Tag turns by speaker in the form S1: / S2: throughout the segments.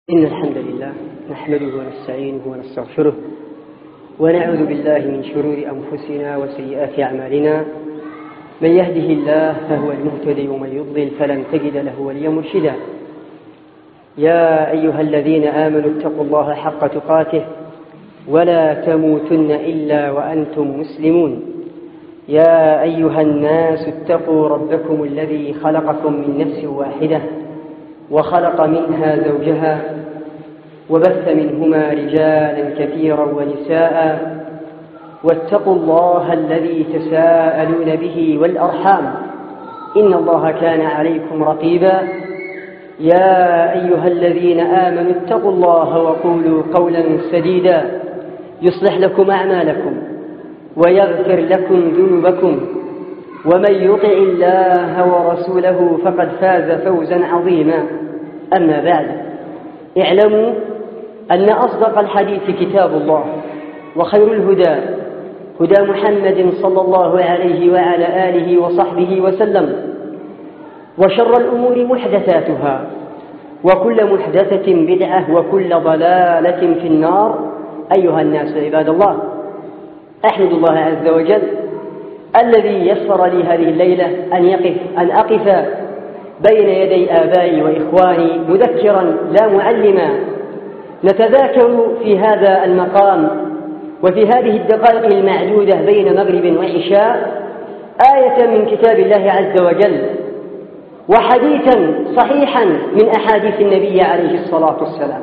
S1: إن الحمد لله نحمده ونستعينه ونستغفره ونعوذ بالله من شرور أنفسنا وسيئات أعمالنا. من يهده الله فهو المهتدي ومن يضلل فلن تجد له وليا مرشدا. يا أيها الذين آمنوا اتقوا الله حق تقاته ولا تموتن إلا وأنتم مسلمون. يا أيها الناس اتقوا ربكم الذي خلقكم من نفس واحدة وخلق منها زوجها وبث منهما رجالا كثيرا ونساء واتقوا الله الذي تساءلون به والأرحام إن الله كان عليكم رقيبا. يا أيها الذين آمنوا اتقوا الله وقولوا قولا سديدا يصلح لكم أعمالكم ويغفر لكم ذنوبكم ومن يطع الله ورسوله فقد فاز فوزا عظيما. أما بعد، اعلموا أن أصدق الحديث كتاب الله وخير الهدى هدى محمد صلى الله عليه وعلى آله وصحبه وسلم، وشر الأمور محدثاتها وكل محدثة بدعة وكل ضلالة في النار. أيها الناس عباد الله، أحمد الله عز وجل الذي يسر لي هذه الليلة أن أقف بين يدي آبائي وإخواني مذكرا لا معلما، نتذاكر في هذا المقام وفي هذه الدقائق المعدودة بين مغرب وعشاء آية من كتاب الله عز وجل وحديثا صحيحا من أحاديث النبي عليه الصلاة والسلام.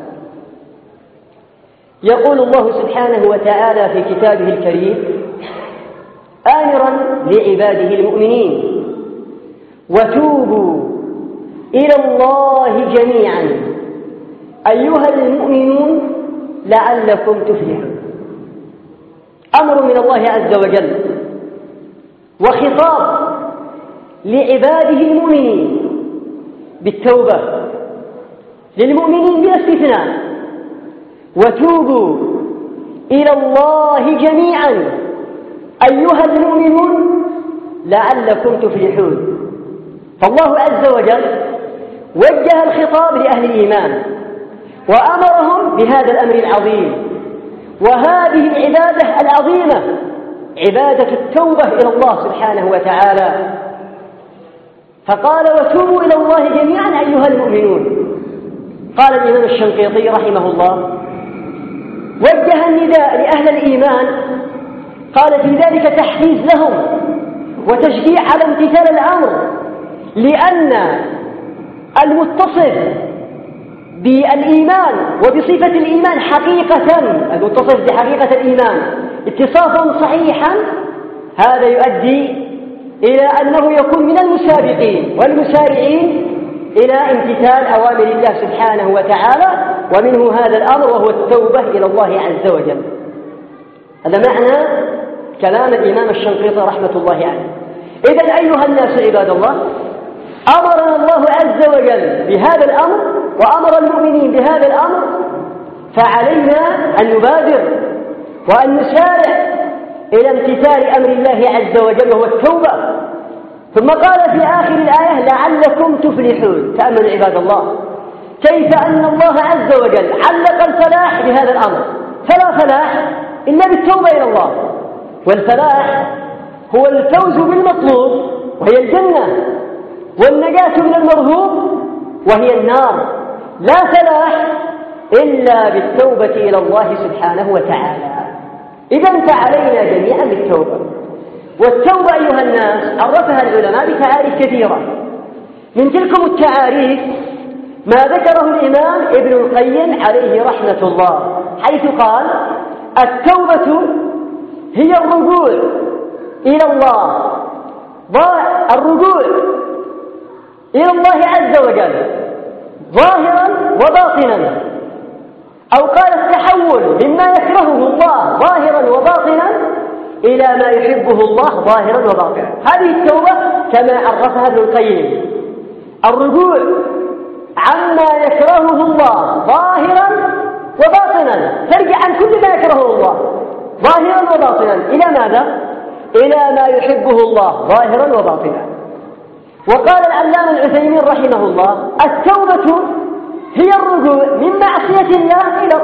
S1: يقول الله سبحانه وتعالى في كتابه الكريم آمرا لعباده المؤمنين: وتوبوا إلى الله جميعا أيها المؤمنون لعلكم تفلحون. أمر من الله عز وجل وخطاب لعباده المؤمنين بالتوبة، للمؤمنين بلا استثناء: وتوبوا إلى الله جميعا أيها المؤمنون لعلكم تفلحون. فالله عز وجل وجه الخطاب لأهل الإيمان وأمرهم بهذا الأمر العظيم وهذه العبادة العظيمة، عبادة التوبة إلى الله سبحانه وتعالى. فقال: وتوبوا إلى الله جميعا أيها المؤمنون. قال الإمام الشنقيطي رحمه الله: وجه النداء لأهل الإيمان، قال في ذلك تحفيز لهم وتشجيع على امتثال الأمر، لأن المتصف بالإيمان وبصفة الإيمان حقيقة، المتصف بحقيقة الإيمان اتصافا صحيحا، هذا يؤدي إلى أنه يكون من المسابقين والمسارعين إلى امتثال أوامر الله سبحانه وتعالى، ومنه هذا الأمر وهو التوبة إلى الله عز وجل. هذا معنى كلام الإمام الشنقيطي رحمة الله عليه. إذن أيها الناس عباد الله، أمرنا الله عز وجل بهذا الأمر وأمر المؤمنين بهذا الأمر، فعلينا أن نبادر وأن نسارع إلى امتثال أمر الله عز وجل وهو التوبة. ثم قال في آخر الآية: لعلكم تفلحون. تأملوا عباد الله كيف أن الله عز وجل علق الفلاح بهذا الأمر، فلا فلاح إلا بالتوبة إلى الله، والفلاح هو الفوز بالمطلوب وهي الجنة، والنجاة من المرهوب وهي النار. لا فلاح إلا بالتوبة إلى الله سبحانه وتعالى. إذن فعلينا جميعا بالتوبة. والتوبة أيها الناس عرفها العلماء بتعاريف كثيرة. من تلكم التعاريف ما ذكره الإمام ابن القيم عليه رحمة الله، حيث قال: التوبة هي الرجوع إلى الله، الرجوع إلى الله عز وجل ظاهرا وباطنا، أو قال التحول مما يكرهه الله ظاهرا وباطنا إلى ما يحبه الله ظاهرا وباطنا. هذه التوبة كما عرفها ابن القيم: الرجوع عما يكرهه الله ظاهرا وباطنا، ترجع عن كل ما يكرهه الله ظاهرا وباطنا إلى ماذا؟ إلى ما يحبه الله ظاهرا وباطنا. وقال العلامة العثيمين رحمه الله: التوبة هي الرجوع من معصية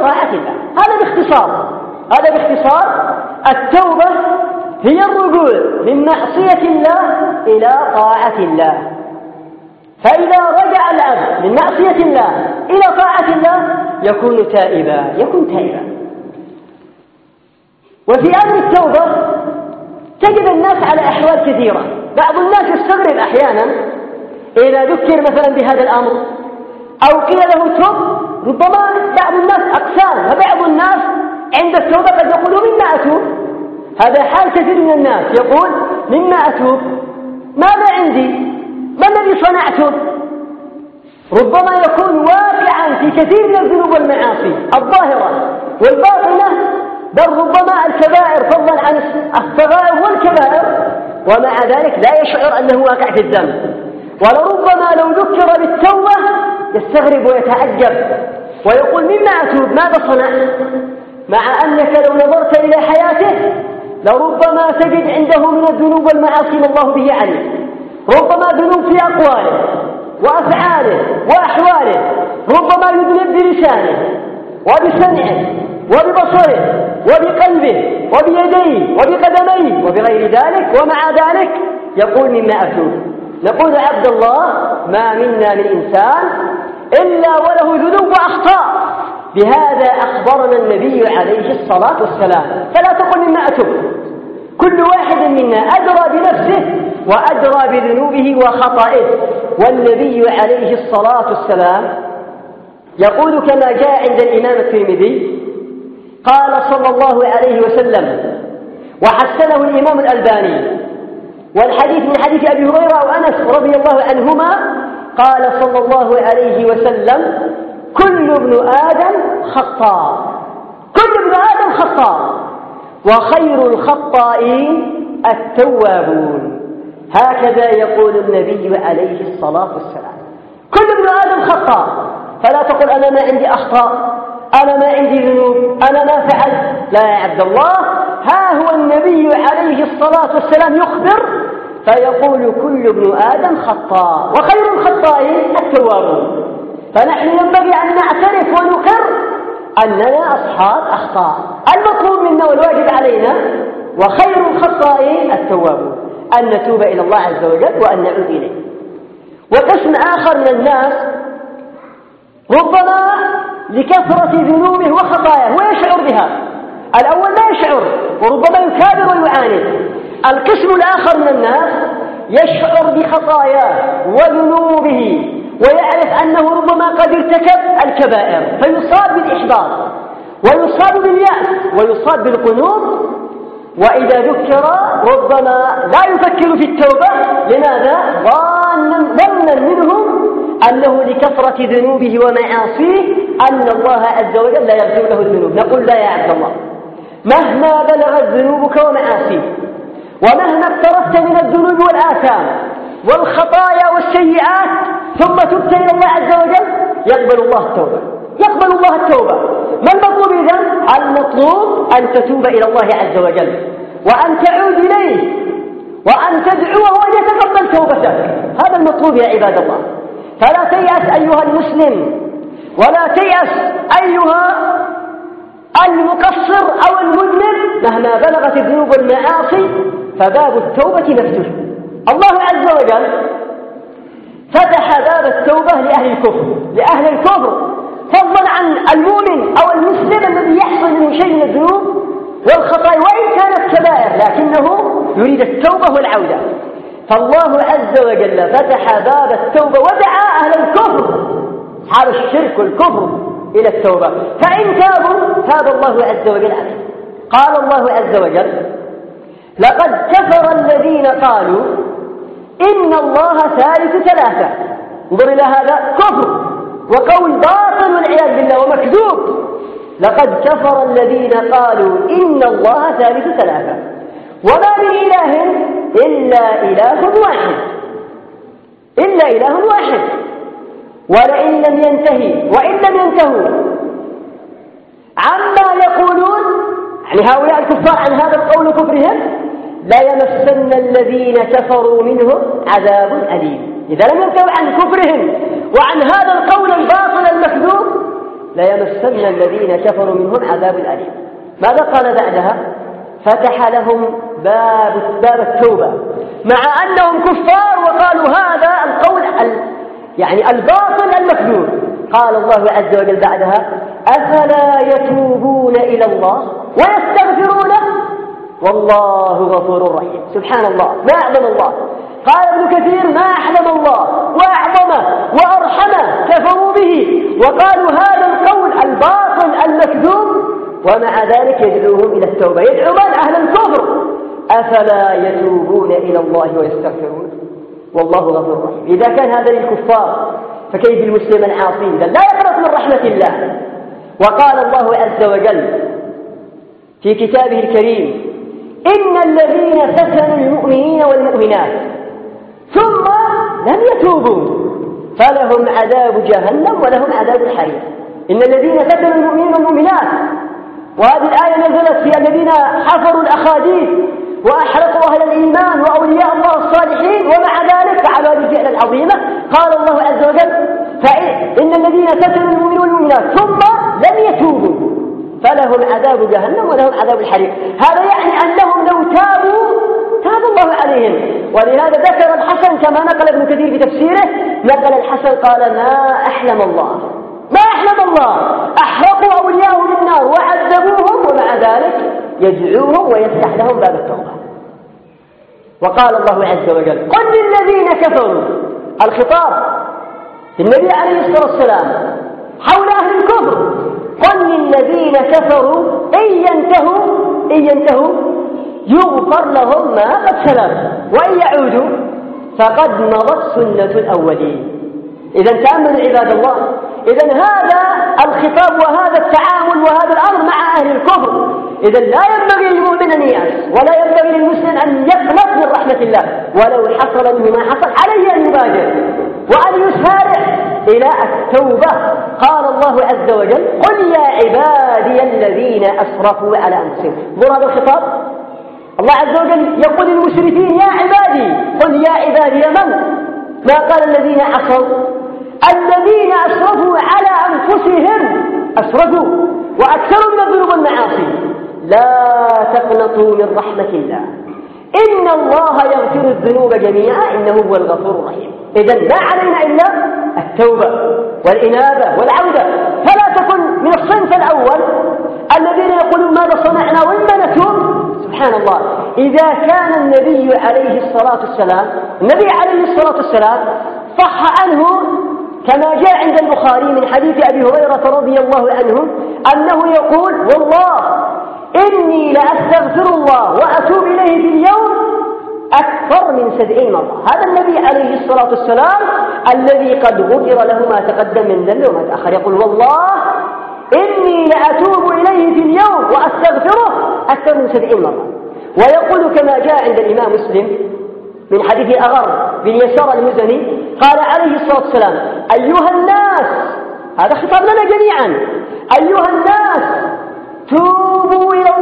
S1: طاعة الله. هذا باختصار التوبة هي الرجوع من معصية الله إلى طاعة الله. فإذا رجع العبد من معصية الله إلى طاعة الله يكون تائبا. وفي أمر التوبة تجد الناس على أحوال كثيرة. بعض الناس يستغرب أحيانا إذا ذكر مثلا بهذا الأمر أو قيل له توب، ربما بعض الناس أقسام، فبعض الناس عند التوبة قد يقولوا مما أتوب. هذا حال كثير من الناس، يقول مما أتوب، ماذا عندي، ما الذي صنعته. ربما يكون واقعا في كثير من الذنوب والمعاصي الظاهرة والباطنة، بل ربما الكبائر فضلا عن الصغائر والكبائر، ومع ذلك لا يشعر أنه واقع في الذنب. ولربما لو ذكر بالتوبة يستغرب ويتعجب ويقول مما أتوب، ماذا صنعت، مع أنك لو نظرت إلى حياته لربما تجد عنده من الذنوب والمعاصي ما الله به عليه. ربما ذنوب في أقواله وأفعاله وأحواله، ربما يذنب بلسانه وبسمعه وببصره وبقلبه وبيديه وبقدميه وبغير ذلك، ومع ذلك يقول مما أتوب. نقول عبد الله ما منا من إنسان إلا وله ذنوب وأخطاء، بهذا أخبرنا النبي عليه الصلاة والسلام. فلا تقل مما أتوب، كل واحد منا أدرى بنفسه وأدرى بذنوبه وخطئه. والنبي عليه الصلاة والسلام يقول كما جاء عند الإمام الترمذي قال صلى الله عليه وسلم، وحسنه الإمام الألباني، والحديث من حديث أبي هريرة وأنس رضي الله عنهما، قال صلى الله عليه وسلم كل ابن آدم خطاء، كل ابن آدم خطاء، وخير الخطائين التوابون. هكذا يقول النبي عليه الصلاة والسلام، كل ابن آدم خطاء. فلا تقل أنا ما عندي أخطاء، أنا ما عندي ذنوب، أنا ما فعلت. لا يا عبد الله، ها هو النبي عليه الصلاة والسلام يخبر فيقول كل ابن آدم خطاء وخير الخطائين التوابون. فنحن ينبغي أن نعترف ونقر أننا أصحاب أخطاء، المطلوب منا والواجب علينا، وخير الخطائين التوابون، أن نتوب إلى الله عز وجل وأن نعود إليه. وقسم آخر من الناس ربما لكثرة ذنوبه وخطاياه ويشعر بها، الأول لا يشعر وربما يكابر ويعاند. القسم الآخر من الناس يشعر بخطاياه وذنوبه ويعرف أنه ربما قد ارتكب الكبائر فيصاب بالإحباط ويصاب باليأس ويصاب بالقنوط، وإذا ذكر ربما لا يفكر في التوبة. لماذا؟ ظنا منهم أنه لكثرة ذنوبه ومعاصيه أن الله عز وجل لا يغفر له الذنوب. نقول لا يا عبد الله، مهما بلغت ذنوبك ومعاصيك ومهما اقترفت من الذنوب والآثام والخطايا والسيئات ثم تبت إلى الله عز وجل يقبل الله التوبة، يقبل الله التوبة. ما المطلوب إذن؟ المطلوب أن تتوب إلى الله عز وجل وأن تعود إليه وأن تدعوه وأن يتقبل توبتك. هذا المطلوب يا عباد الله. فلا تيأس أيها المسلم ولا تيأس أيها المقصر أو المذنب، مهما بلغت الذنوب والمعاصي فباب التوبة مفتوح. الله عز وجل فتح باب التوبة لأهل الكفر فضلا عن المؤمن أو المسلم الذي يحصل منه شيء من الذنوب والخطايا وإن كانت كبائر، لكنه يريد التوبة والعودة. فالله عز وجل فتح باب التوبة ودعا أهل الكفر أصحاب الشرك والكفر إلى التوبة، فإن تابوا تاب الله عز وجل عليه. قال الله عز وجل لقد كفر الذين قالوا إن الله ثالث ثلاثة. انظر إلى هذا، كفر وقول باطل والعياذ بالله ومكذوب. لقد كفر الذين قالوا إن الله ثالث ثلاثة وما من إله إلا إله واحد، إلا إله واحد. ولئن لم ينتهي وإن لم ينتهوا عما يقولون، يعني هؤلاء الكفار عن هذا القول كفرهم، لا يمسن الذين كفروا منهم عذاب أليم. إذا لم ينتهوا عن كفرهم وعن هذا القول الباطل المكذوب ليمسن الذين كفروا منهم عذاب أليم. ماذا قال بعدها؟ فتح لهم باب التوبة مع أنهم كفار وقالوا هذا القول يعني الباطل المكذوب. قال الله عز وجل بعدها أفلا يتوبون إلى الله ويستغفرونه والله غفور رحيم. سبحان الله، ما أعظم الله. قال ابن كثير ما أحلم الله وأعظمه وأرحمه كفروا به وقالوا هذا القول الباطل المكذوب ومع ذلك يدعوهم إلى التوبة. يدعو من؟ أهل الكفر. أفلا يتوبون إلى الله ويستغفرون والله غفور رحيم. إذا كان هذا للكفار فكيف المسلم العاصي لا يقنط من رحمة الله؟ وقال الله عز وجل في كتابه الكريم إن الذين فتنوا المؤمنين والمؤمنات ثم لم يتوبوا فلهم عذاب جهنم ولهم عذاب الحريق. إن الذين فتنوا المؤمنين والمؤمنات، وهذه الآية نزلت في الذين حفروا الأخاديد وأحرقوا أهل الإيمان وأولياء الله الصالحين ومع ذلك فعلوا هذه الفعلة العظيمة. قال الله عز وجل إن الذين فتنوا المؤمنين والمؤمنات ثم لم يتوبوا فلهم عذاب جهنم ولهم عذاب الحريق. هذا يعني أنهم لو تابوا تاب الله عليهم. ولهذا ذكر الحسن كما نقل ابن كثير في تفسيره، نقل الحسن قال ما أحلم الله أحرقوا أولياءهم بالنار وعذبوهم ومع ذلك يدعوهم ويفتح لهم باب التوبة. وقال الله عز وجل قل للذين كفروا، الخطاب النبي عليه الصلاة والسلام حول أهل الكفر، قل للذين كفروا إن ينتهوا يغفر لهم ما قد سلف وإن يعودوا فقد مضت سنة الأولين. إذا تأملوا عباد الله، إذا هذا الخطاب وهذا التعامل وهذا الأمر مع أهل الكفر. إذا لا ينبغي للمؤمن أن ييأس ولا ينبغي للمسلم أن يقنط من رحمة الله، ولو حصل منه ما حصل عليه أن يبادر وأن يسارع إلى التوبة. قال الله عز وجل قل يا عبادي الذين أسرفوا على أنفسهم. انظر هذا الخطاب، الله عز وجل يقول للمشركين يا عبادي، قل يا عبادي من؟ ما قال الذين عصوا، الذين أسرفوا على أنفسهم، أسرفوا وأكثروا من الذنوب والمعاصي. لا تقنطوا من رحمة الله إن الله يغفر الذنوب جميعا إنه هو الغفور الرحيم. إذن لا علينا إلا التوبة والإنابة والعودة. فلا تكن من الصنف الأول الذين يقولون ماذا صنعنا وإما نتوب. سبحان الله، إذا كان النبي عليه الصلاة والسلام صح عنه كما جاء عند البخاري من حديث أبي هريرة رضي الله عنه أنه يقول والله إني لأستغفر الله وأتوب إليه في اليوم أكثر من 70 مرة. هذا النبي عليه الصلاة والسلام الذي قد غفر له ما تقدم من ذنبه وما تأخر يقول والله إني لأتوب إليه في اليوم وأستغفره أكثر من 70 مرة. ويقول كما جاء عند الإمام مسلم من حديث أغر بن يسار المزني قال عليه الصلاة والسلام أيها الناس، هذا خطاب لنا جميعا، أيها الناس توبوا إلى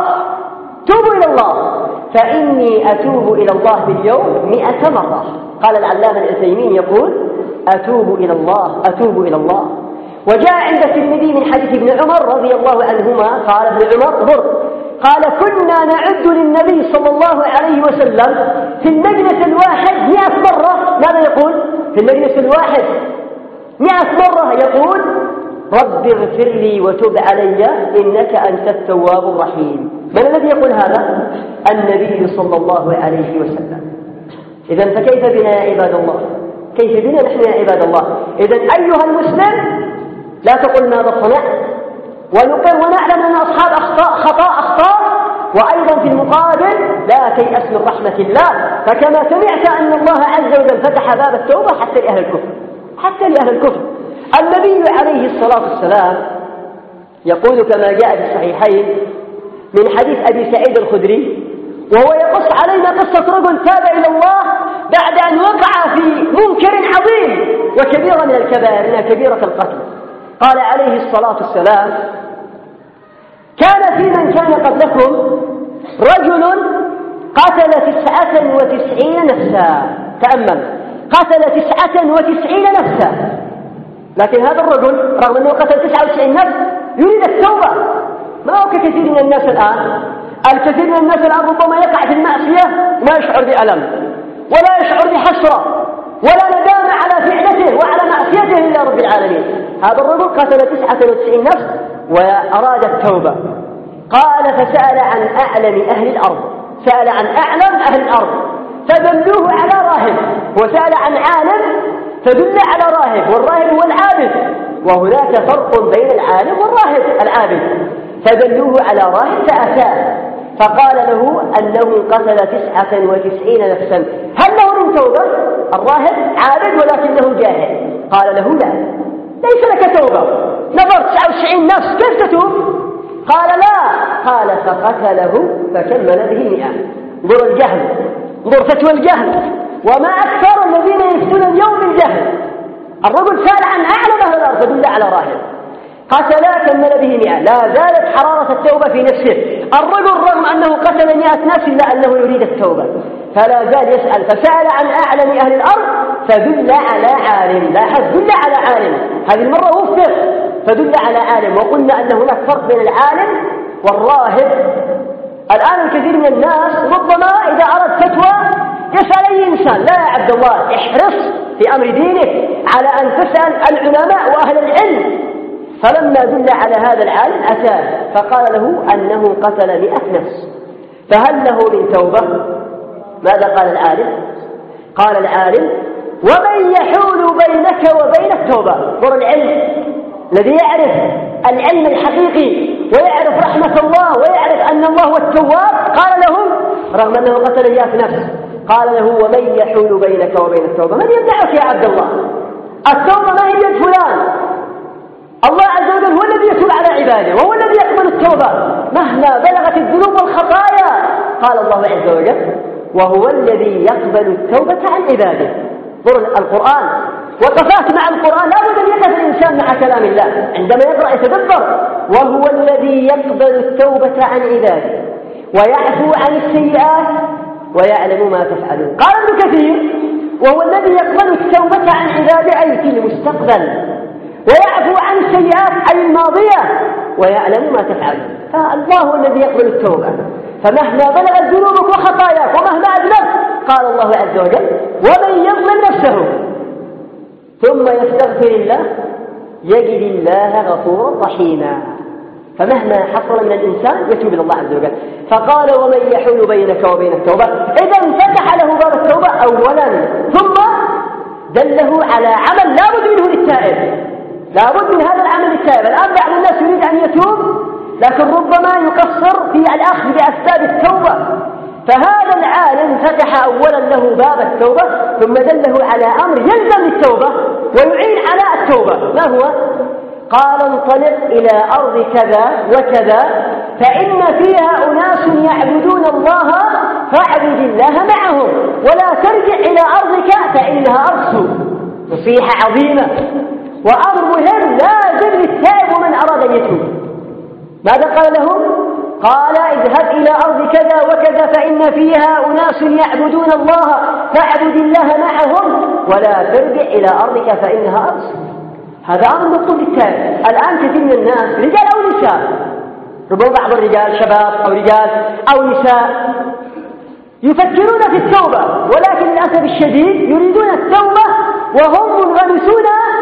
S1: الله فإني أتوب إلى الله باليوم 100 مرة. قال العلامة العثيمين يقول أتوب إلى الله. وجاء عند الترمذي من حديث ابن عمر رضي الله عنهما قال ابن عمر قال كنا نعد للنبي صلى الله عليه وسلم في المجلس الواحد 100 مرة. ماذا يقول في المجلس الواحد 100 مرة؟ يقول رب اغفر لي وتب علي إنك أنت التواب الرحيم. من الذي يقول هذا؟ النبي صلى الله عليه وسلم. إذن فكيف بنا يا عباد الله؟ كيف بنا نحن يا عباد الله؟ إذن أيها المسلم لا تقل ماذا صنعت، ونقر ونعلم أن أصحاب أخطاء، وأيضا في المقابل لا تيأس من رحمة الله. فكما سمعت أن الله عز وجل فتح باب التوبة حتى لأهل الكفر. النبي عليه الصلاة والسلام يقول كما جاء في الصحيحين من حديث أبي سعيد الخدري وهو يقص علينا قصة رجل تاب إلى الله بعد أن وقع في منكر عظيم وكبيرة من الكبائر إنها كبيرة القتل. قال عليه الصلاة والسلام كان في من كان قبلكم رجل قتل 99 نفسا. تأمل، قتل 99 نفسا لكن هذا الرجل رغم أنه قتل 99 نفس يريد التوبة. ما هو ككثير من الناس الآن. الكثير من الناس الآن ربما يقع في المعصية وما يشعر بألم ولا يشعر بحسرة ولا ندامة على فعلته وعلى معصيته لله رب العالمين. هذا الرجل قتل 99 نفس وأراد التوبة. قال فسأل عن أعلم أهل الأرض، سأل عن أعلم أهل الأرض فدلوه على راهب، وسأل عن عالم فدل على راهب، والراهب هو العابد، وهناك فرق بين العالم والراهب العابد. فدلوه على راهب فأتاه فقال له أنه قتل 99 نفسا، هل له من توبة؟ الراهب عابد ولكنه جاهل. قال له لا، ليس لك توبة، نظرت 99 نفس كيف تتوب؟ قال لا. قال فقتله فكمل به 100. انظر الجهل، انظر فتوى الجهل، وما أكثر الذين يفتون اليوم بالجهل. الرجل سأل عن أعلم أهل الأرض فدل على راهب، قتل كمل به 100. لا زالت حرارة التوبة في نفسه. الرجل رغم أنه قتل 100 نفس إلا أنه يريد التوبة، فلا زال يسأل. فسأل عن أعلم أهل الأرض فدل على عالم. لاحظ، دل على عالم، هذه المرة وفق فدل على عالم. وقلنا أن هناك فرق بين العالم والراهب. الآن الكثير من الناس ربما إذا أراد فتوى يسأل أي إنسان. لا يا عبد الله، احرص في أمر دينك على أن تسأل العلماء وأهل العلم. فلما دل على هذا العالم أتاه فقال له أنه قتل 100 نفس، فهل له من توبة؟ ماذا قال العالم؟ قال العالم ومن يحول بينك وبين التوبة. انظر العلم الذي يعرف العلم الحقيقي ويعرف رحمة الله ويعرف أن الله هو التواب، قال له رغم أنه قتل 100 نفس قال له ومن يحول بينك وبين التوبة. من يمنعك يا عبد الله؟ التوبة ما هي بيد فلان، الله عز وجل هو الذي يتوب على عباده وهو الذي يقبل التوبة مهما بلغت الذنوب والخطايا. قال الله عز وجل وهو الذي يقبل التوبة عن عباده. القرآن وقفات مع القرآن لا بد أن يقف الإنسان مع كلام الله عندما يقرأ يتدبر. وهو الذي يقبل التوبة عن عباده ويعفو عن السيئات ويعلم ما تفعلون. قال ابن كثير وهو الذي يقبل التوبة عن عباده أي في المستقبل، ويعفو عن السيئات أي الماضية، ويعلم ما تفعلون. فالله هو الذي يقبل التوبة، فمهما بلغت ذنوبك وخطاياك ومهما أذنبت قال الله عز وجل ومن يظلم نفسه ثم يستغفر الله يجد الله غفورا رحيما. فمهما حصل من الإنسان يتوب إلى الله عز وجل. فقال ومن يحول بينك وبين التوبة، إذا فتح له باب التوبة أولا، ثم دله على عمل لا بد منه للتائب، لا بد من هذا العمل للتائب. الآن بعض الناس يريد أن يتوب لكن ربما يقصر في الأخذ بأسباب التوبة. فهذا العالم فتح أولا له باب التوبة ثم دله على أمر يلزم للتوبة ويعين على التوبة. ما هو؟ قال انطلق إلى أرض كذا وكذا فإن فيها أناس يعبدون الله فاعبد الله معهم ولا ترجع إلى أرضك فإنها أرض سوء. نصيحة عظيمة وأمر مهم لازم للتائب ومن أراد أن يتوب. ماذا قال لهم؟ قال اذهب إلى أرض كذا وكذا فإن فيها أناس يعبدون الله فاعبد الله معهم ولا ترجع إلى أرضك فإنها أرض سوء. هذا أمر مطلوب للتائب. الآن كثير من الناس رجال أو نساء، ربما بعض الرجال شباب أو رجال أو نساء يفكرون في التوبة، ولكن للأسف الشديد يريدون التوبة وهم منغمسون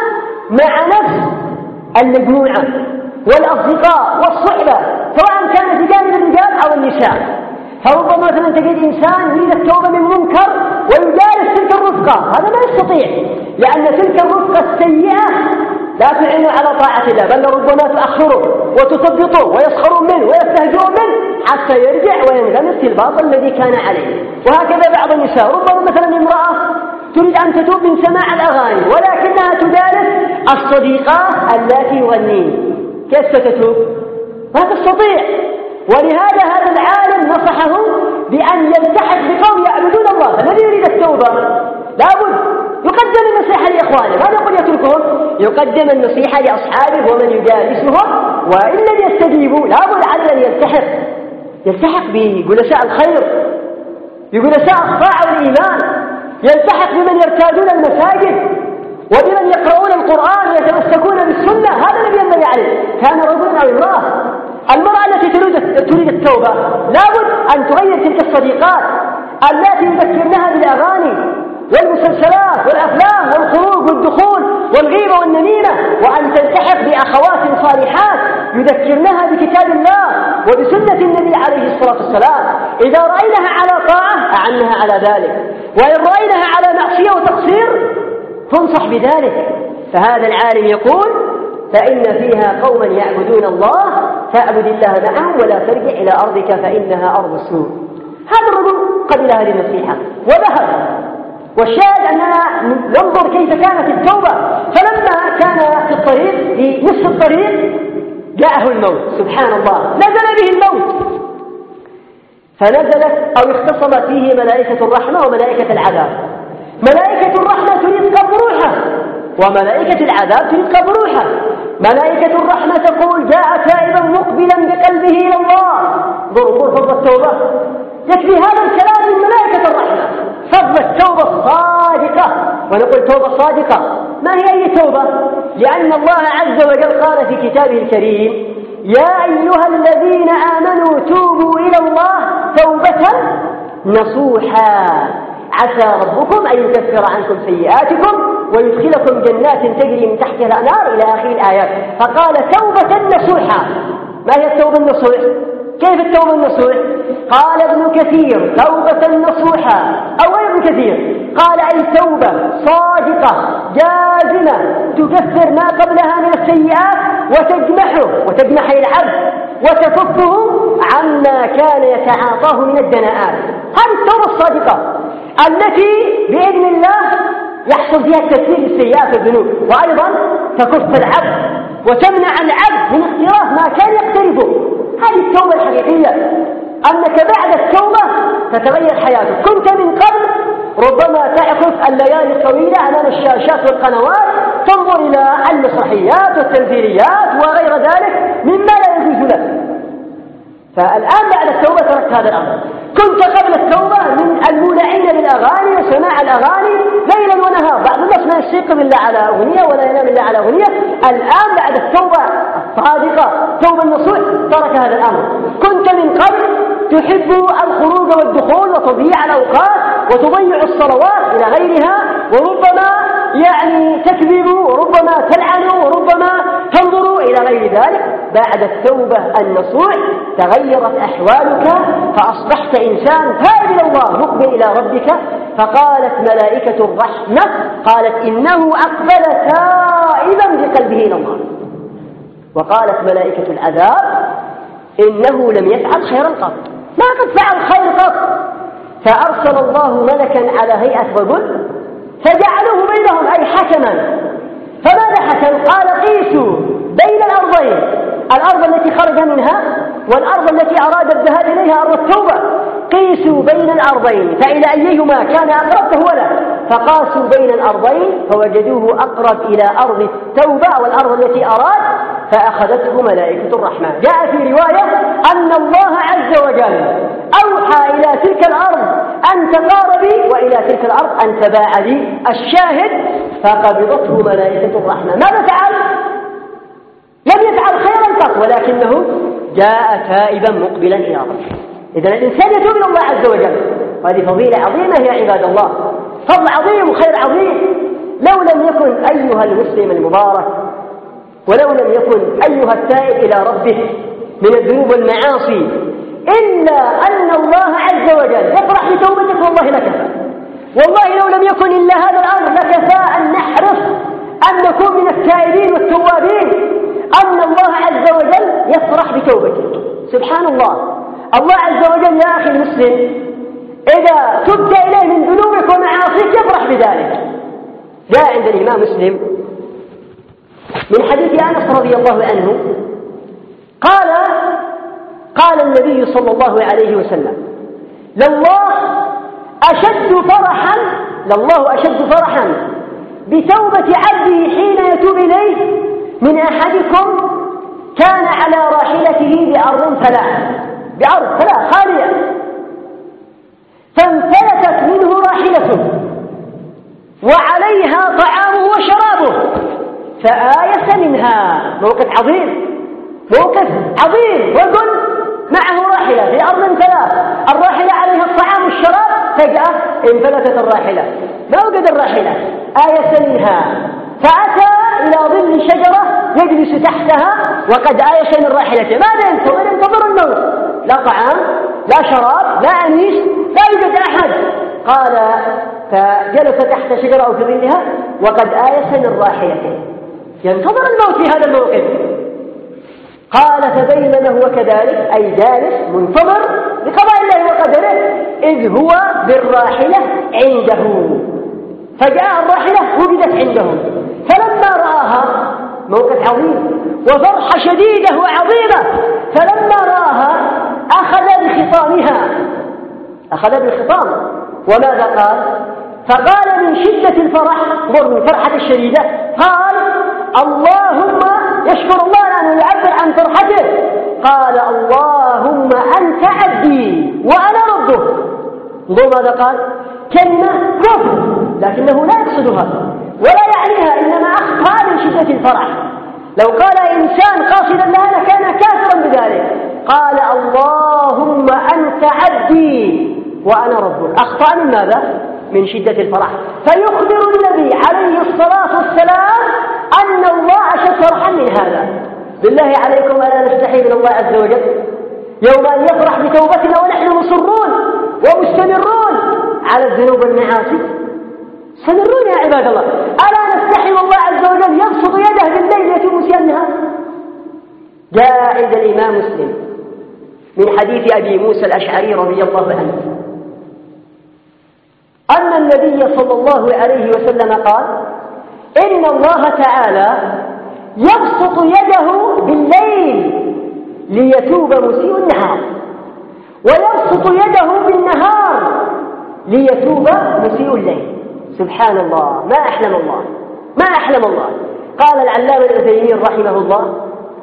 S1: مع نفس المجموعة والأصدقاء والصحبة سواء كان في جانب الرجال أو النساء. فربما مثلا تجد إنسان يريد التوبة من منكر ويجالس تلك الرفقة، هذا ما يستطيع، لأن تلك الرفقة السيئة لا تعين على طاعة الله، بل ربما تؤخره وتثبطه ويسخرون منه ويستهزئون منه حتى يرجع وينغمس في الباطل الذي كان عليه. وهكذا بعض النساء ربما مثلا امرأة تريد أن تتوب من سماع الأغاني ولكنها تجالس الصديقات اللاتي يغنين، كيف ستتوب؟ ما تستطيع. ولهذا هذا العالم نصحه بأن يلتحق بقوم يعبدون الله. فالذي يريد التوبة لابد يقدم النصيحة لإخوانه، ما يقول يتركهم، يقدم النصيحة لأصحابه ومن يجالسهم، وإن لم يستجيبوا لابد على أن يلتحق بجلساء الخير، بجلساء الطاعة والإيمان، يلتحق بمن يرتادون المساجد وبمن يقرؤون القرآن ويتمسكون بالسنة. هذا الذي ينبغي عليه، كان رجل أو امرأة. المرأة التي تريد التوبة لابد أن تغير تلك الصديقات التي يذكرنها بالأغاني والمسلسلات والأفلام والخروج والدخول والغيبة والنميمة، وأن تلتحق بأخوات صالحات يذكرنها بكتاب الله وبسنة النبي عليه الصلاة والسلام. إذا رأيناها على طاعة أعنها على ذلك، وإن رأيناها على معصية وتقصير تنصح بذلك. فهذا العالم يقول: فإن فيها قوما يعبدون الله فاعبد الله معهم ولا ترجع إلى أرضك فإنها أرض السوء. هذا الرجل قبل هذه النصيحة وذهب. والشاهد أننا ننظر كيف كانت التوبة. فلما كان في الطريق في نصف الطريق جاءه الموت، سبحان الله، نزل به الموت، فنزلت أو اختصمت فيه ملائكة الرحمة وملائكة العذاب. ملائكة الرحمة تريد قبض روحه، وملائكة العذاب تريد قبض روحه. ملائكة الرحمة تقول: جاء تائبا مقبلا بقلبه إلى الله. انظروا فضل التوبة، يكفي هذا الكلام من ملائكة الرحمة، فضل التوبة الصادقة. ونقول توبة صادقة، ما هي أي توبة؟ لأن الله عز وجل قال في كتابه الكريم: يا أيها الذين آمنوا توبوا إلى الله توبة نصوحا عسى ربكم أن يكفر عنكم سيئاتكم ويدخلكم جنات تجري من تحتها الأنهار إلى آخر الآيات. فقال توبة نصوحا. ما هي التوبة النصوح؟ كيف التوبة النصوح؟ قال ابن كثير: توبة نصوحا، أو ابن كثير قال: أي توبة صادقة جازمة تكفر ما قبلها من السيئات وتجمح العبد وتكفه عما كان يتعاطاه من الدناءات. هذه التوبة الصادقة التي بإذن الله يحصل فيها التكفير للسيئات والذنوب، وأيضا تكف العبد وتمنع العبد من اقتراف ما كان يقترفه. هذه التوبة الحقيقية، أنك بعد التوبة تتغير حياتك. كنت من قبل ربما تعكف الليالي الطويلة أمام الشاشات والقنوات تنظر إلى المسرحيات والتمثيليات وغير ذلك مما لا يجوز لك، فالآن بعد التوبة تركت هذا الأمر. كنت قبل التوبة من المولعين بالأغاني وسماع الأغاني ليلا ونهار، بعض الناس ما يستيقظ إلا على أغنية ولا ينام إلا على أغنية. الآن بعد التوبة الصادقة توبة النصوح ترك هذا الأمر. كنت من قبل تحب الخروج والدخول وتضييع الأوقات وتضيع الصلوات إلى غيرها، وربما تكذب وربما تلعن وربما تنظر إلى غير ذلك. بعد التوبة النصوح تغيرت أحوالك فأصبحت إنسان تائب إلى الله مقبل إلى ربك. فقالت ملائكة الرحمة قالت: إنه أقبل تائبا بقلبه إلى الله. وقالت ملائكة العذاب: إنه لم يفعل خيرا قط، ما قد فعل خير قط. فأرسل الله ملكا على هيئة رجل فجعله بينهم، أي حكما. فماذا حكم؟ قال: قيسوا بين الأرضين، الأرض التي خرج منها والأرض التي أراد الذهاب إليها أرض التوبة. قيسوا بين الأرضين فإلى أيهما كان أقرب فهو له. فقاسوا بين الأرضين فوجدوه أقرب إلى أرض التوبة والأرض التي أراد، فأخذته ملائكة الرحمة. جاء في رواية أن الله عز وجل أوحى إلى تلك الأرض أن تقاربي وإلى تلك الأرض أن تباعدي. الشاهد: فقبضته ملائكة الرحمة. ماذا فعل؟ لم يفعل خيرا قط، ولكنه جاء تائبا مقبلا إلى ربه. إذن الإنسان يتوب إلى الله عز وجل، وهذه فضيلة عظيمة يا عباد الله، فضل عظيم وخير عظيم. لو لم يكن أيها المسلم المبارك، ولو لم يكن أيها التائب إلى ربه من الذنوب والمعاصي، إلا أن الله عز وجل يفرح بتوبتك، والله لكفى. والله لو لم يكن إلا هذا الأمر لكفى أن نحرص أن نكون من التائبين والتوابين، أن الله عز وجل يفرح بتوبتك. سبحان الله، الله عز وجل يا أخي المسلم إذا تبت إليه من ذنوبك ومعاصيك يفرح بذلك. جاء عند الإمام مسلم من حديث أنس رضي الله عنه قال النبي صلى الله عليه وسلم: لله أشد فرحا بتوبة عبده حين يتوب إليه من أحدكم كان على راحلته بأرض فلا خالية، فانفلتت منه راحلته، وعليها طعامه وشرابه، فآيس منها. موقف عظيم، موقف عظيم. رجل معه راحلة في أرض ثلاث، الراحلة عليها الطعام والشراب، فجأة انفلتت الراحلة، ما وجد الراحلة، آيس منها، فأتى إلى ظل شجرة يجلس تحتها وقد آيس من راحلته. ماذا ينتظر الموت، لا طعام لا شراب لا أنيس، لا يوجد أحد. قال فجلس تحت شجرة أو في ظلها وقد آيس من راحلته، ينتظر الموت في هذا الموقف. قال فبينما هو كذلك، أي جالس منتظر لقضاء الله وقدره، إذ هو بالراحلة عنده، فجاء الراحلة وجدت عنده، فلما رآها، موقف عظيم وفرحة شديدة وعظيمة، فلما رآها أخذ بالخطام. وماذا قال؟ فقال من شدة الفرح ومن الفرحة الشديدة، قال اللهم، يشكر الله لأنه يعبر عن فرحته، قال اللهم أنت عبدي وأنا ربه. انظروا ماذا قال، كلمة كفر لكنه لا يقصدها ولا يعنيها، إنما أخطأ من شدة الفرح. لو قال إنسان قاصدا لها لكان كافرا بذلك. قال اللهم أنت عبدي وأنا ربه، أخطأ من ماذا؟ من شدة الفرح. فيخبر النبي عليه الصلاة والسلام أن الله أشد فرحا من هذا. بالله عليكم ألا نستحي من الله عز وجل يوم أن يفرح بتوبتنا ونحن مصرون ومستمرون على الذنوب والمعاصي؟ استمرون يا عباد الله. ألا نستحي من الله عز وجل يبسط يده بالليل يتوب مسيئا النهار؟ جاء عند الإمام مسلم من حديث أبي موسى الأشعري رضي الله عنه أن النبي صلى الله عليه وسلم قال إن الله تعالى يبسط يده بالليل ليتوب مسيء النهار، ويبسط يده بالنهار ليتوب مسيء الليل. سبحان الله، ما أحلم الله، ما أحلم الله. قال العلامة ابن تيمية رحمه الله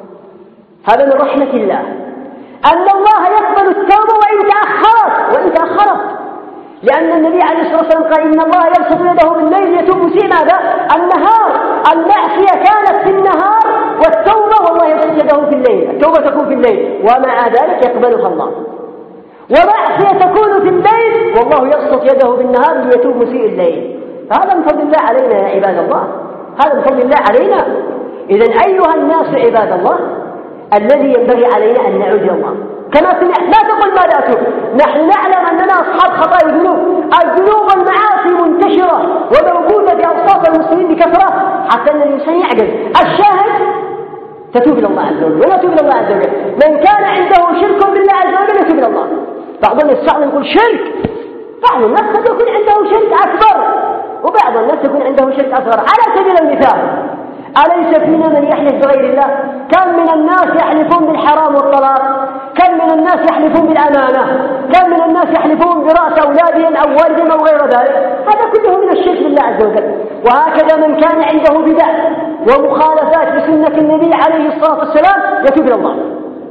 S1: هذا من رحمة الله أن الله يقبل التوبة وإن تأخرت، لأن النبي عليه الصلاة والسلام قال إن الله يبسط يده بالليل ليتوب مسيء ماذا؟ النهار. المعصية كانت في النهار والتوبة والله يبسط يده في الليل، التوبة تكون في الليل ومع ذلك يقبلها الله، ومعصية تكون في الليل والله يبسط يده بالنهار ليتوب مسيء الليل. هذا من فضل الله علينا يا عباد الله، هذا من فضل الله علينا. إذن أيها الناس عباد الله، الذي ينبغي علينا أن نعود إلى الله كما سمعت. لا تقل ما لا أتوب، نحن نعلم أننا أصحاب خطايا الذنوب والمعاصي منتشرة وموجودة في أوساط المسلمين بكثرة حتى أن الإنسان يعجز. الشاهد تتوب إلى الله عز وجل ونتوب إلى الله عز وجل. من كان عنده شرك بالله عز وجل يتوب إلى الله. بعض الناس يستعمل يقول شرك، بعض الناس قد يكون عنده شرك أكبر وبعض الناس يكون عنده شرك أصغر. على سبيل المثال، أليس فينا من يحلف بغير الله؟ كم من الناس يحلفون بالحرام والطلاق، كم من الناس يحلفون بالأمانة، كم من الناس يحلفون برأس أولادهم أو والدهم أو غير ذلك. هذا كله من الشرك بالله عز وجل. وهكذا من كان عنده بدع ومخالفات بسنة النبي عليه الصلاة والسلام يتوب إلى الله.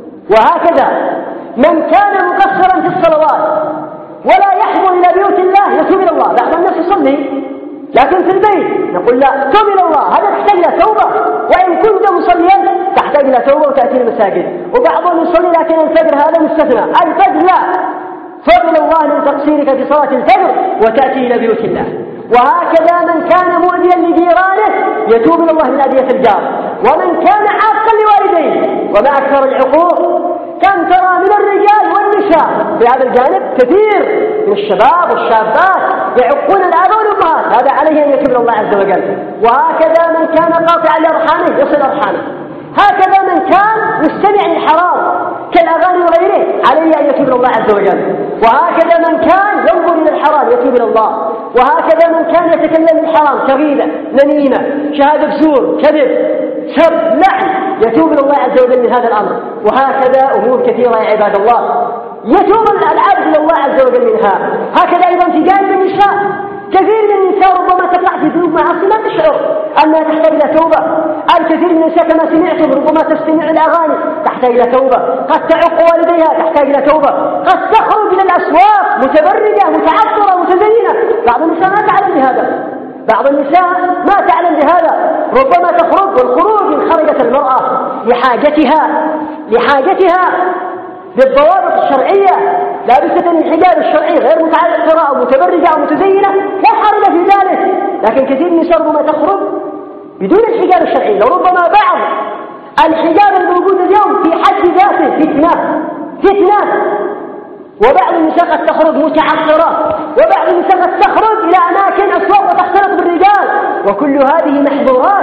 S1: وهكذا من كان مقصرا في الصلوات ولا يحضر إلى بيوت الله يتوب إلى الله. بعض الناس يصلي لكن في البيت، نقول لا، توب إلى الله، هذا تحتاج إلى توبة. وإن كنت مصليا تحتاج إلى توبة وتأتي المساجد. وبعضهم يصلي لكن الفجر هذا مستثنى، الفجر لا، توب إلى الله من تقصيرك في صلاة الفجر وتأتي إلى بيوت الله. وهكذا من كان مؤذيا لجيرانه يتوب إلى الله من أذية الجار، ومن كان عاقا لوالديه. وما أكثر العقوق، كم ترى من الرجال والنساء في هذا الجانب كثير من الشباب والشابات يعقون الآباء والأمهات، هذا عليه أن يتوب إلى الله عز وجل. وهكذا من كان قاطعا لأرحامه يصل أرحامه. هكذا من كان مستمع للحرام كالأغاني وغيره عليه أن يتوب إلى الله عز وجل. وهكذا من كان ينظر إلى الحرام يتوب إلى الله. وهكذا من كان يتكلم بالحرام كغيبة، نميمة، شهادة زور، كذب، سب، لعن، يتوب إلى الله عز وجل من هذا الأمر. وهكذا أمور كثيرة يا عباد الله يتوب العبد إلى الله عز وجل منها. هكذا أيضا في جانب النساء، كثير من النساء ربما تقع في ذنوب معاصي ما تشعر أنها تحتاج إلى توبة. الكثير من النساء كما سمعتم ربما تستمع الأغاني تحتاج إلى توبة، قد تعق والديها تحتاج إلى توبة، قد تخرج إلى الأسواق متبرجة متعطرة متزينة. بعض النساء ما تعلم بهذا، بعض النساء ما تعلم بهذا، ربما تخرج، والخروج إن خرجت المرأة لحاجتها بالضوابط الشرعية لابسة الحجاب الشرعي غير متعذرة أو متبرجة أو متزينة لا حرج في ذلك. لكن كثير من النساء ربما تخرج بدون الحجاب الشرعي، لربما بعض الحجاب الموجود اليوم في حد ذاته فتنة. وبعض النساء قد تخرج متعطرة، وبعض النساء قد تخرج إلى أماكن أسواق وتختلط بالرجال، وكل هذه محظورات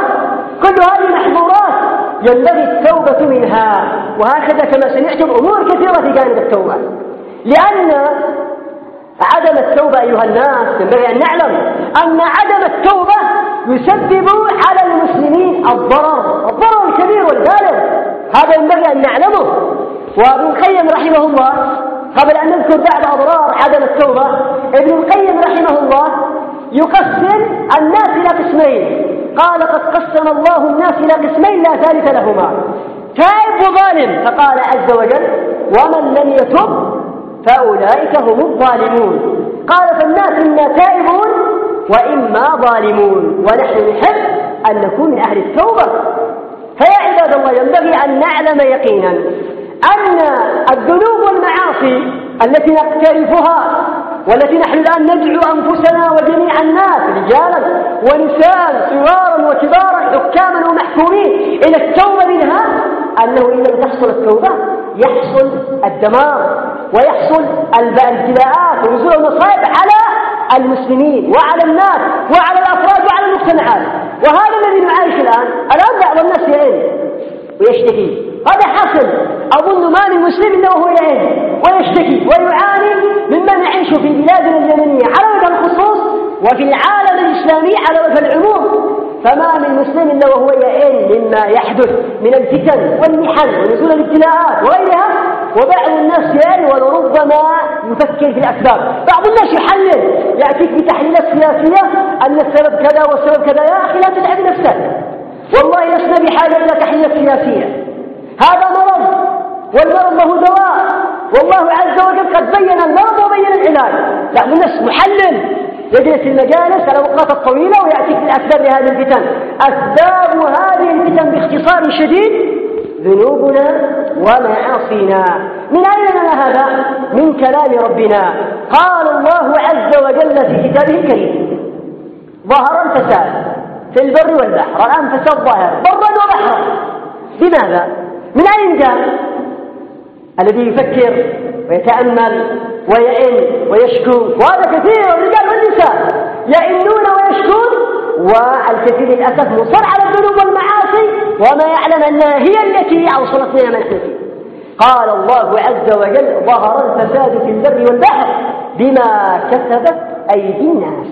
S1: ينبغي التوبة منها. وهكذا كما سمعتم أمور كثيرة في جانب التوبة، لأن عدم التوبة أيها الناس ينبغي أن نعلم أن عدم التوبة يسبب على المسلمين الضرر الكبير والبالغ، هذا ينبغي أن نعلمه. وابن القيم رحمه الله قبل أن نذكر بعض أضرار عدم التوبة، ابن القيم رحمه الله يقسم الناس إلى قسمين. قال قد قسم الله الناس إلى قسمين لا ثالث لهما، تائب وظالم، فقال عز وجل ومن لم يتب فأولئك هم الظالمون. قال فالناس إما تائبون وإما ظالمون، ونحن نحب أن نكون من أهل التوبة. فيا عباد الله ينبغي أن نعلم يقينا أن الذنوب والمعاصي التي نقترفها والتي نحن الآن ندعو أنفسنا وجميع الناس رجالا ونساء صغارا وكبارا حكاما ومحكومين إلى التوبة منها، أنه إن لم تحصل التوبة يحصل الدمار ويحصل الابتلاءات ونزول المصائب على المسلمين وعلى الناس وعلى الأفراد وعلى المجتمعات. وهذا الذي نعيش الآن بعض الناس يعين ويشتكي، هذا حاصل. أظن ما من مسلم إلا وهو يعين ويشتكي ويعاني مما نعيش في بلادنا اليمنية على وجه الخصوص وفي العالم الإسلامي على وجه العموم. فما من مسلم إلا وهو يعين مما يحدث من الفتن والمحن ونزول الابتلاءات وغيرها، وبعض الناس يعين ولربما يفكر في الأسباب. بعض الناس يحلل، يأتيك بتحليلات سياسية أن السبب كذا والسبب كذا. يا أخي لا تتعب نفسك، والله لسنا بحاجة إلى تحليلات سياسية، هذا مرض والمرض له دواء، والله عز وجل قد بين المرض وبين العلاج. بعض الناس محلل يجلس في المجالس على الأوقات الطويلة ويأتيك بالأسباب لهذه الفتن. أسباب هذه الفتن باختصار شديد ذنوبنا ومعاصينا. من أين لنا هذا؟ من كلام ربنا. قال الله عز وجل في كتابه الكريم ظهر الفساد في البر والبحر. الآن فساد ظاهر برا وبحرا. بماذا؟ من أين جاء؟ الذي يفكر ويتأمل ويئن ويشكو، وهذا كثير، الرجال والنساء يئنون ويشكون، والكثير للأسف مصر على الذنوب والمعاصي وما يعلم أنها هي التي أوصلتنا ما نحن فيه. قال الله عز وجل ظهر الفساد في البر والبحر بما كسبت أيدي الناس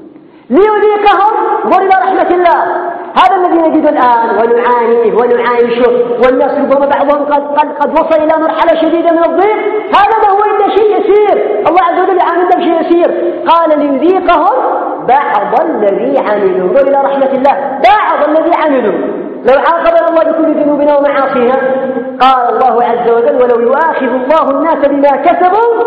S1: ليذيقهم ضرب رحمة الله. هذا الذي نجد الآن ونعانيه ونعايشه، والناس ربما بعضهم قد وصل إلى مرحلة شديدة من الضيق. هذا ما هو إلا شيء يسير، الله عز وجل عامل شيء يسير. قال ليذيقهم بعض الذي عملوا إلى رحمة الله، بعض الذي عملوا. لو عاقبنا الله بكل ذنوبنا ومعاصينا قال الله عز وجل ولو يؤاخذ الله الناس بما كسبوا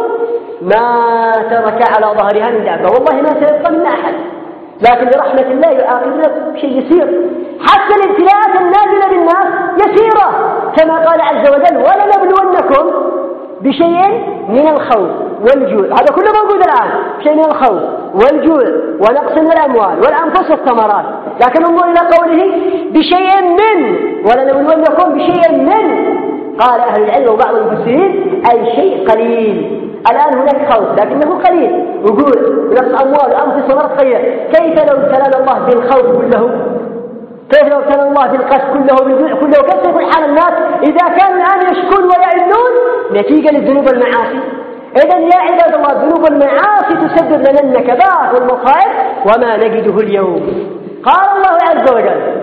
S1: ما ترك على ظهرها من دابة، والله ما سيبقى منا أحد، لكن لرحمة الله يؤاخذنا بشيء يسير. حتى الابتلاءات النازلة بالناس يسيرة، كما قال عز وجل ولنبلونكم بشيء من الخوف والجوع. هذا كله موجود الآن، شيء من الخوف والجوع ونقص من الأموال والأنفس والثمرات. لكن انظر إلى قوله بشيء من، ولنبلونكم بشيء من، قال أهل العلم وبعض المفسرين أي شيء قليل. الآن هناك خوف لكنه قليل، وجوع ونقص أموال وأنفس وثمرات قليلة. كيف لو ابتلى الله بالخوف كله؟ كيف لو ابتلى الله بالقسوة كله بالجوع كله؟ كيف يكون حال الناس إذا كان الآن يشكون ويعلون نتيجة للذنوب والمعاصي؟ إذن يا عباد الله الذنوب والمعاصي تسبب لنا النكبات والمصائب وما نجده اليوم. قال الله عز وجل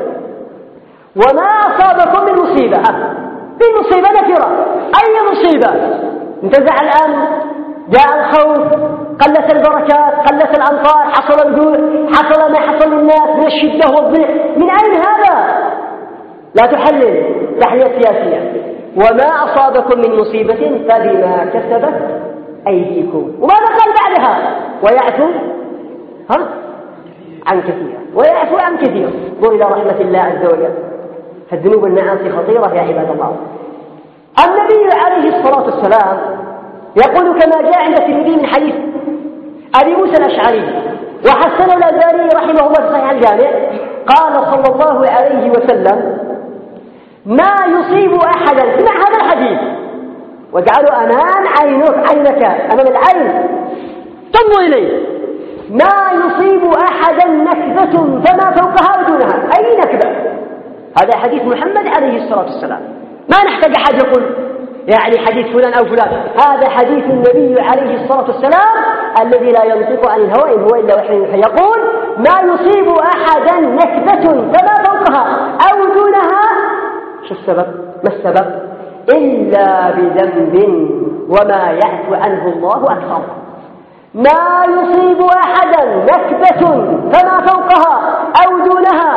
S1: وما أصابكم من مصيبة، من مصيبة نكرة، أي مصيبة؟ انتزع الآن، جاء الخوف، قلت البركات، قلت الأمطار، حصل الجوع، حصل ما حصل للناس من الشدة والضيق. من أين هذا؟ لا تحلل تحلية سياسية. وما أصابكم من مصيبة فبما كسبت أيديكم. وماذا قال بعدها؟ ويعفو عن كثير ويعفو عن كثير. انظر إلى رحمة الله عز وجل. فالذنوب والمعاصي خطيرة يا عباد الله. النبي عليه الصلاة والسلام يقول كما جاء عند الترمذي من حديث أبي موسى الأشعري وحسنه الألباني رحمه الله في صحيح الجامع قال صلى الله عليه وسلم: ما يصيب أحدا، اسمع هذا الحديث واجعله أمام عينك أمام العين تنظر إليه: ما يصيب أحدا نكبة فما فوقها ودونها. أي نكبة؟ هذا حديث محمد عليه الصلاة والسلام، ما نحتاج أحد يقول يعني حديث فلان أو فلان، هذا حديث النبي عليه الصلاة والسلام الذي لا ينطق عن الهوى إن هو إلا وحي يوحى. يقول: ما يصيب أحدا نكبة فما فوقها أو دونها. شو السبب؟ ما السبب؟ إلا بذنب وما يعفو عنه الله أكثر. ما يصيب أحدا نكبة فما فوقها أو دونها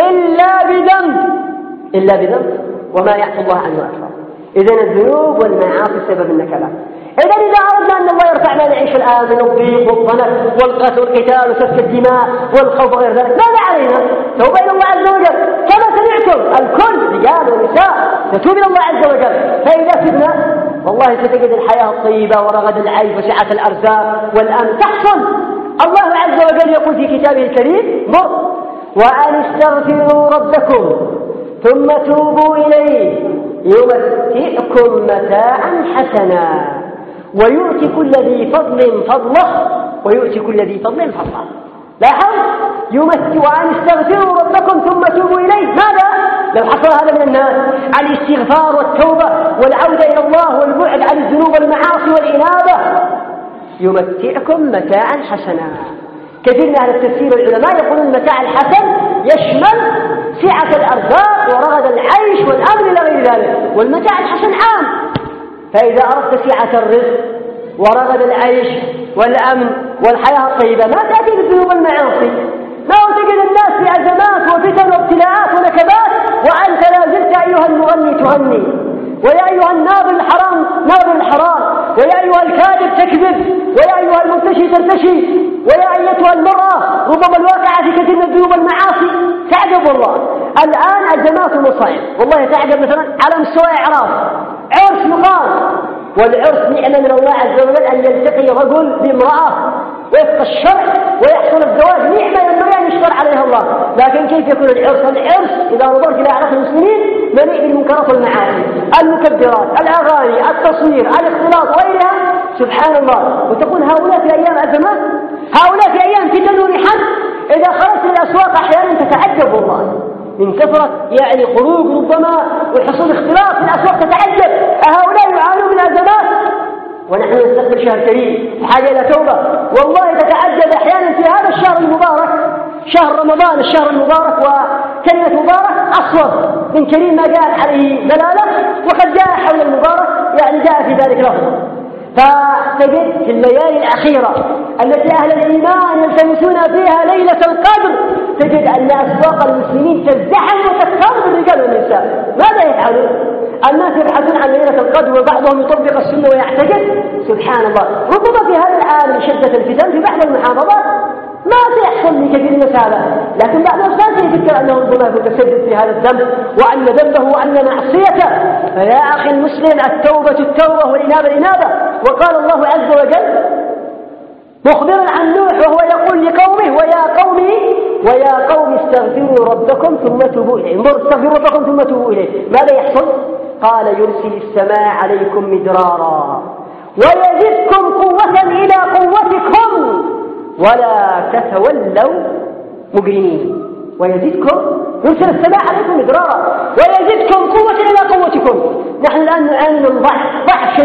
S1: إلا بذنب وما يعفو الله عنه أكثر. إذن الذنوب والمعاصي سبب النكبات. إذن إذا أردنا أن الله يرفع ما نعيش الآن من الضيق والضنك والقتل والقتال وسفك الدماء والخوف وغير ذلك، ماذا علينا؟ توبة إلى الله عز وجل كما سمعتم، الكل رجال ونساء نتوب إلى الله عز وجل. فإذا تبنا والله ستجد الحياة الطيبة ورغد العيش وسعة الأرزاق والأمن تحصل. الله عز وجل يقول في كتابه الكريم: مر وأن استغفروا ربكم ثم توبوا إليه يمتعكم متاعا حسنا ويؤتي كل ذي فضل فضله لاحظ: وأن استغفروا ربكم ثم توبوا إليه. ماذا؟ لو حصل هذا من الناس عن الاستغفار والتوبة والعودة إلى الله والبعد عن الذنوب والمعاصي والإنابة يمتعكم متاعا حسنا. كثير من أهل التفسير والعلماء يقولون المتاع الحسن يشمل سعة الأرزاق ورغد العيش والأمن إلى غير ذلك، والمتاع الحسن عام. فإذا أردت سعة الرزق ورغد العيش والأمن والحياة الطيبة ما تأتي بالذنوب والمعاصي. ما تجد الناس في أزمات وفتن وابتلاءات ونكبات وأنت لا زلت أيها المغني تغني، ويا أيها الناظر الحرام، ويا أيها الكاذب تكذب، ويا أيها المنتشي ترتشي، ويا أيتها المرأة ربما الواقعة في كثير من الذنوب والمعاصي. تعجب والله الآن أزمات ومصائب، والله تعجب مثلا على مستوى إعراف عرس يقام، والعرس نعمة من الله عز وجل أن يلتقي رجل بامرأة وفق الشرع ويحصل الزواج، نعمة ينبغي أن يشكر عليها الله. لكن كيف يكون العرس إذا نظرت إلى أعراف المسلمين مليء بالمنكرات والمعاصي، المكبرات، الأغاني، التصوير، الاختلاط وغيرها. سبحان الله. وتقول هؤلاء في أيام أزمات، هؤلاء في أيام فتن ومحن. إذا خرجت للأسواق أحيانا تتعجب والله من كثرة يعني خروج ربما وحصول اختلاط في الأسواق، تتعجب هؤلاء يعانون من أزمات ونحن نستقبل شهر كريم حاجة إلى توبة. والله تتعجب أحيانا في هذا الشهر المبارك، شهر رمضان الشهر المبارك، وكلمة مبارك أصوب من كريم ما جاءت عليه دلالة، وقد جاء حول المبارك يعني جاء في ذلك لفظ. فتجد في الليالي الأخيرة التي أهل الإيمان يلتمسون فيها ليلة القدر تجد أن أسواق المسلمين تزدحم وتكثر بالرجال والنساء. ماذا يفعلون؟ الناس يبحثون عن ليلة القدر وبعضهم يطبق السنة ويعتقد. سبحان الله. ربما في هذا العام شدة الفتن في بعض المحافظات ما سيحصل لكثير الناس هذا، لكن بعض الناس يفكر أنه ربما متسبب في هذا الذنب وأن ذنبه وأن معصيته. فيا أخي المسلم التوبة والإنابة. وقال الله عز وجل مخبرا عن نوح وهو يقول لقومه: ويا قوم استغفروا ربكم ثم توبوا إليه. استغفروا ربكم ثم توبوا إليه. ماذا يحصل؟ قال: يرسل السماء عليكم مدرارا ويزدكم قوة إلى قوتكم ولا تتولوا مجرمين. يرسل السماء عليكم مدرارا ويزدكم قوة إلى قوتكم. نحن الآن نعاني من ضعف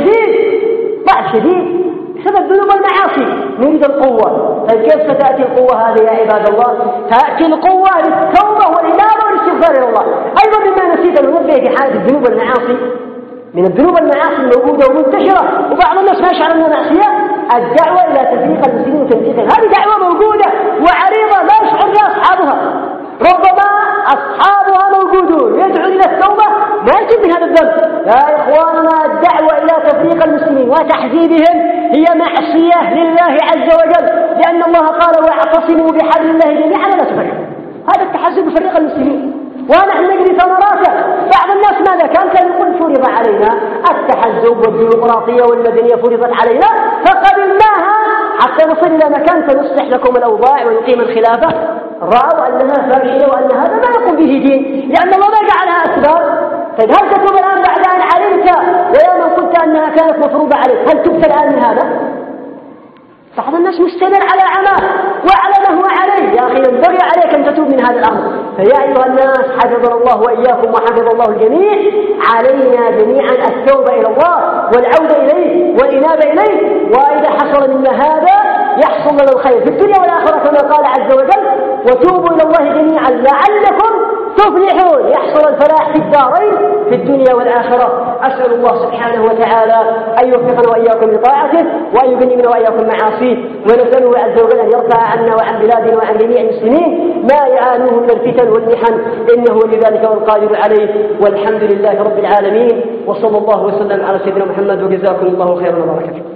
S1: شديد بسبب ذنوب المعاصي، نريد القوة. فكيف ستأتي القوة هذه يا عباد الله؟ تأتي القوة للتوبة والإنابة والاستغفار إلى الله. أيضا مما نسيت أن ننبه في حالة الذنوب والمعاصي، من الذنوب والمعاصي الموجودة ومنتشرة وبعض الناس ما يشعر أنها معصية، الدعوة إلى تفريق المسلمين وتمزيقهم. هذه دعوة موجودة وعريضة لا يشعر بها أصحابها، ربما أصحابها موجودون يدعون إلى التوبة ما يتم من هذا الذنب. يا إخواننا الدعوة إلى تفريق المسلمين وتحزيبهم هي معصية لله عز وجل، لأن الله قال واعتصموا بحبل الله جميعا ولا تفرقوا. هذا التحزب يفرق المسلمين ونحن نجري ثمراته. بعض الناس ماذا كان يقول فرض علينا التحزب والديمقراطية والمدنية فرضت علينا فقبلناها حتى نصل إلى مكان سنصلح لكم الأوضاع ويقيم الخلافة. رأوا أنها فاشلة وأن هذا ما يقوم به دين لأن الله ما جعلها أسباب. طيب هل تتوب الآن بعد أن علمت ويوم قلت أنها كانت مفروضة عليك؟ هل تبت الآن من هذا؟ بعض الناس مستمر على عماه وعلى ما هو عليه. يا أخي ينبغي عليك أن تتوب من هذا الأمر. فيا أيها الناس حفظنا الله وإياكم وحفظ الله الجميع. علينا جميعا التوبة إلى الله والعودة إليه والإنابة إليه. وإذا حصل منا هذا يحصل لنا الخير في الدنيا والآخرة كما قال عز وجل وتوبوا إلى الله جميعا لعلكم تفلحون. يحصل الفلاح في الدارين في الدنيا والآخرة. أسأل الله سبحانه وتعالى أن يوفقنا وإياكم لطاعته وأن يجنبنا وإياكم معاصيه. ونسأله عز وجل أن يرفع عنا وعن بلادنا وعن جميع المسلمين ما يعانوه من الفتن والمحن إنه لذلك والقادر عليه. والحمد لله رب العالمين وصلى الله وسلم على سيدنا محمد وجزاكم الله خيرا وبركاته.